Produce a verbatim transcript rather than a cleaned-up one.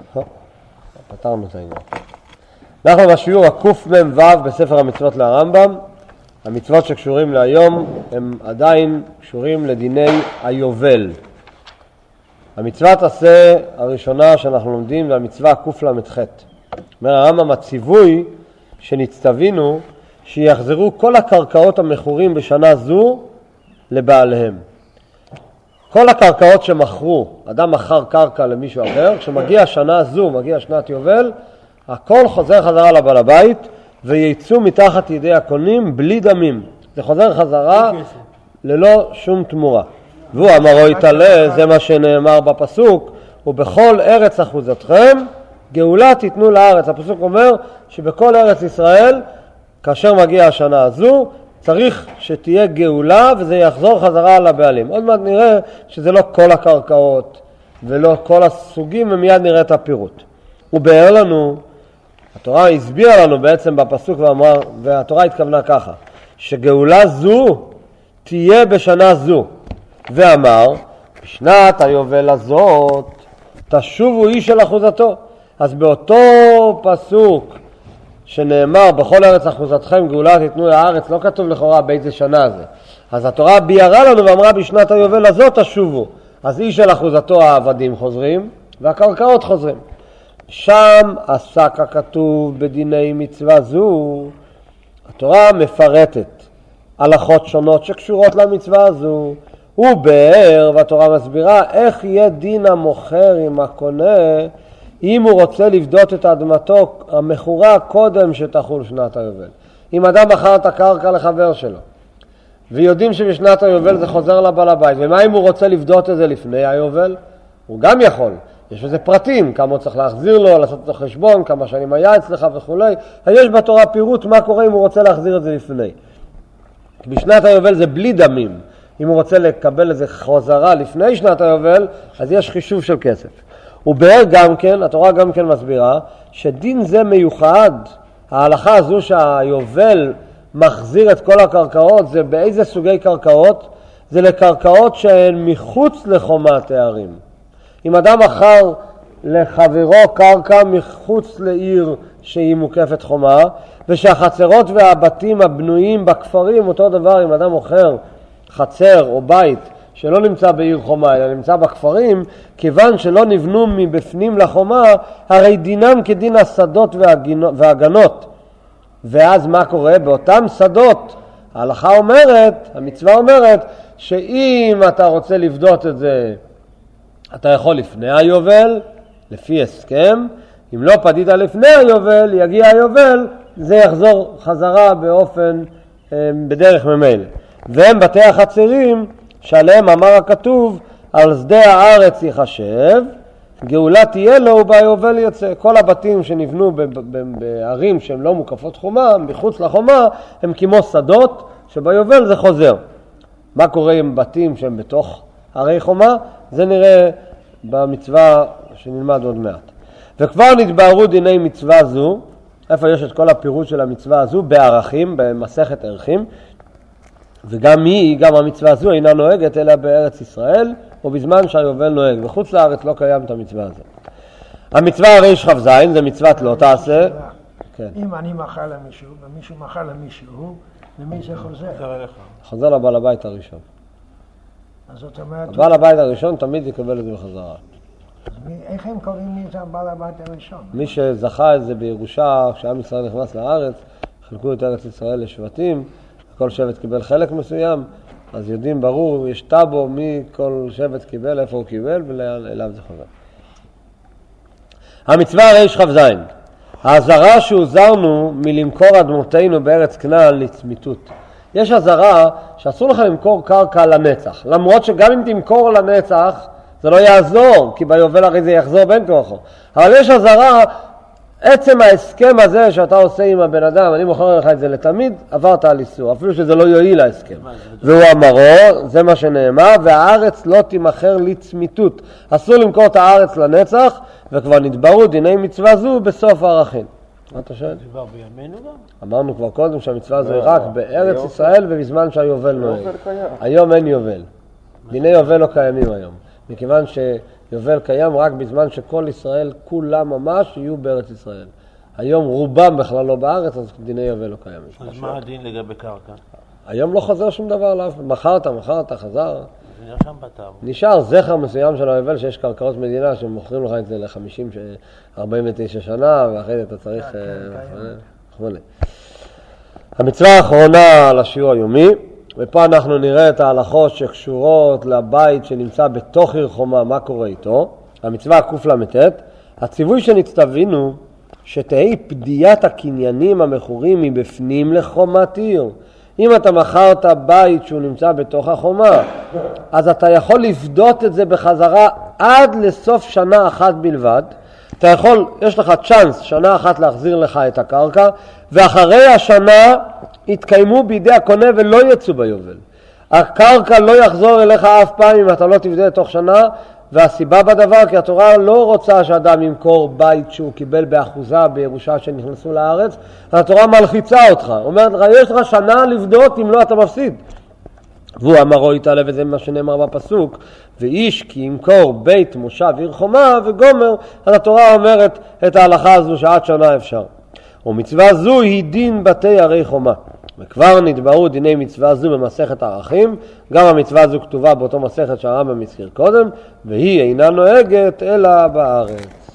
פתרנו את העניין. אנחנו בשיעור הקוף מם וו בספר המצוות לרמב"ם. המצוות שקשורים להיום הם עדיין קשורים לדיני היובל. המצוות עשה הראשונה שאנחנו לומדים זה המצווה קוף למתח. אומר הרמב"ם, הציווי שנצטווינו שיחזרו כל הקרקעות המכורים בשנה זו לבעליהם. כל הקרקעות שמכרו, אדם מכר קרקע למישהו אחר, כשמגיע שנה זו, מגיע שנת יובל, הכל חוזר חזרה לבעל הבית וייצאו מתחת ידי הקונים בלי דמים. זה חוזר חזרה ללא שום תמורה. והוא אמרו יתעלה, זה מה שנאמר בפסוק, ובכל ארץ אחוזתכם גאולה תיתנו לארץ. הפסוק אומר שבכל ארץ ישראל, כאשר מגיע השנה הזו, צריך שתהיה גאולה וזה יחזור חזרה לבעלים. עוד מעט נראה שזה לא כל הקרקעות ולא כל הסוגים, ומיד נראה את הפירוט. הוא באר לנו, התורה הסבירה לנו בעצם בפסוק ואמר, והתורה התכוונה ככה, שגאולה זו תהיה בשנה זו. ואמר, בשנת היובל הזאת תשובו איש אל אחוזתו. אז באותו פסוק שנאמר בכל ארץ אחוזתכם גאולה תיתנו לארץ, לא כתוב לכאורה באיזה שנה זה. אז התורה ביארה לנו ואמרה בשנת היובל הזאת תשובו. אז איש אל אחוזתו העבדים חוזרים והקרקעות חוזרים. שם עסק הכתוב בדיני מצווה זו. התורה מפרטת הלכות שונות שקשורות למצווה הזו. הוא באר והתורה מסבירה איך יהיה דין המוכר עם הקונה אם הוא רוצה לבדות את אדמתו המכורה קודם שתחול שנת היובל. אם אדם מכר את הקרקע לחבר שלו ויודעים שבשנת היובל זה חוזר לבעל הבית, ומה אם הוא רוצה לבדות את זה לפני היובל? הוא גם יכול. יש לזה פרטים, כמה הוא צריך להחזיר לו, לעשות את החשבון, כמה שנים היה אצלך וכו'. יש בתורה פירוט מה קורה אם הוא רוצה להחזיר את זה לפני. בשנת היובל זה בלי דמים. אם הוא רוצה לקבל איזה חוזרה לפני שנת היובל, אז יש חישוב של כסף. הוא באר גם כן, התורה גם כן מסבירה, שדין זה מיוחד, ההלכה הזו שהיובל מחזיר את כל הקרקעות, זה באיזה סוגי קרקעות? זה לקרקעות שהן מחוץ לחומת הערים. אם אדם מכר לחברו קרקע מחוץ לעיר שהיא מוקפת חומה, ושהחצרות והבתים הבנויים בכפרים, אותו דבר אם אדם מוכר חצר או בית שלא נמצא בעיר חומה, אלא נמצא בכפרים, כיוון שלא נבנו מבפנים לחומה, הרי דינם כדין השדות והגנות. ואז מה קורה? באותם שדות, ההלכה אומרת, המצווה אומרת, שאם אתה רוצה לבדות את זה, אתה יכול לפני היובל, לפי הסכם. אם לא פדית לפני היובל, יגיע היובל, זה יחזור חזרה באופן, בדרך ממילא. והם בתי החצרים, שעליהם אמר הכתוב, על שדה הארץ יחשב, גאולה תהיה לו וביובל יוצא. כל הבתים שנבנו בערים שהן לא מוקפות חומה, מחוץ לחומה, הם כמו שדות, שביובל זה חוזר. מה קורה עם בתים שהם בתוך ערי חומה? זה נראה במצווה שנלמד עוד מעט. וכבר נתבהרו דיני מצווה זו, איפה יש את כל הפירוט של המצווה הזו? בערכים, במסכת ערכים, וגם היא, גם המצווה הזו אינה נוהגת אלא בארץ ישראל, או בזמן שהיובל נוהג. בחוץ לארץ לא קיים את המצווה הזו. המצווה הרי שכב זין, זה מצוות לא תעשה. אם אני מחל למישהו, ומישהו מחל למישהו, למי זה חוזר? חוזר לבעל הבית הראשון. אז זאת אומרת... הבעל הבית הראשון תמיד יקבל את זה בחזרה. איך הם קוראים לי את הבעל הבית הראשון? מי שזכה את זה בירושה, כשעם ישראל נכנס לארץ, חלקו את ארץ ישראל לשבטים, כל שבט קיבל חלק מסוים, אז יודעים ברור, יש טאבו מי כל שבט קיבל, איפה הוא קיבל, ואליו זה חוזר. המצווה הרי שכב זין. ההזרה שהוזרנו מלמכור אדמותינו בארץ כנען לצמיתות. יש הזרה שאסור לך למכור קרקע לנצח, למרות שגם אם תמכור לנצח, זה לא יעזור, כי ביובל הרי זה יחזור בין כוחו. אבל יש הזרה, עצם ההסכם הזה שאתה עושה עם הבן אדם, אני מוכר לך את זה לתמיד, עברת על איסור, אפילו שזה לא יועיל ההסכם. והוא אמרו, זה מה שנאמר, והארץ לא תימכר לצמיתות. אסור למכור את הארץ לנצח, וכבר נתברו דיני מצווה זו בסוף הערכים. מה אתה שואל? כבר בימינו גם? אמרנו כבר קודם שהמצווה זו רק בארץ ישראל ובזמן שהיובל נוהג. היום אין יובל. דיני יובל לא קיימים היום. מכיוון יובל קיים רק בזמן שכל ישראל, כולם ממש, יהיו בארץ ישראל. היום רובם בכלל לא בארץ, אז דיני יובל לא קיים. אז מה הדין לגבי קרקע? היום לא חוזר שום דבר עליו, מחרת, מחרת, חזר. זה נרשם בטאבו. נשאר זכר מסוים של היובל שיש קרקעות מדינה שמוכרים לך את זה ל-חמישים, ארבעים ותשע שנה, ואחרי זה אתה צריך... המצווה האחרונה על השיעור היומי, ופה אנחנו נראה את ההלכות שקשורות לבית שנמצא בתוך עיר חומה, מה קורה איתו. המצווה קוף למתת, הציווי שנצטווינו שתהי פדיית הקניינים המכורים מבפנים לחומת עיר. אם אתה מכרת בית שהוא נמצא בתוך החומה, אז אתה יכול לפדות את זה בחזרה עד לסוף שנה אחת בלבד. אתה יכול, יש לך צ'אנס שנה אחת להחזיר לך את הקרקע, ואחרי השנה יתקיימו בידי הקונה ולא יצאו ביובל. הקרקע לא יחזור אליך אף פעם אם אתה לא תפדה תוך שנה, והסיבה בדבר כי התורה לא רוצה שאדם ימכור בית שהוא קיבל באחוזה בירושה שנכנסו לארץ, התורה מלחיצה אותך, אומרת לך יש לך שנה לבדות אם לא אתה מפסיד. והוא אמרו יתעלה, וזה מה שנאמר בפסוק, ואיש כי ימכור בית מושב עיר חומה וגומר, אז התורה אומרת את ההלכה הזו שעד שנה אפשר. ומצווה זו היא דין בתי ערי חומה. וכבר נתברו דיני מצווה זו במסכת ערכים, גם המצווה זו כתובה באותו מסכת שהרמב"ם הזכיר קודם, והיא אינה נוהגת אלא בארץ.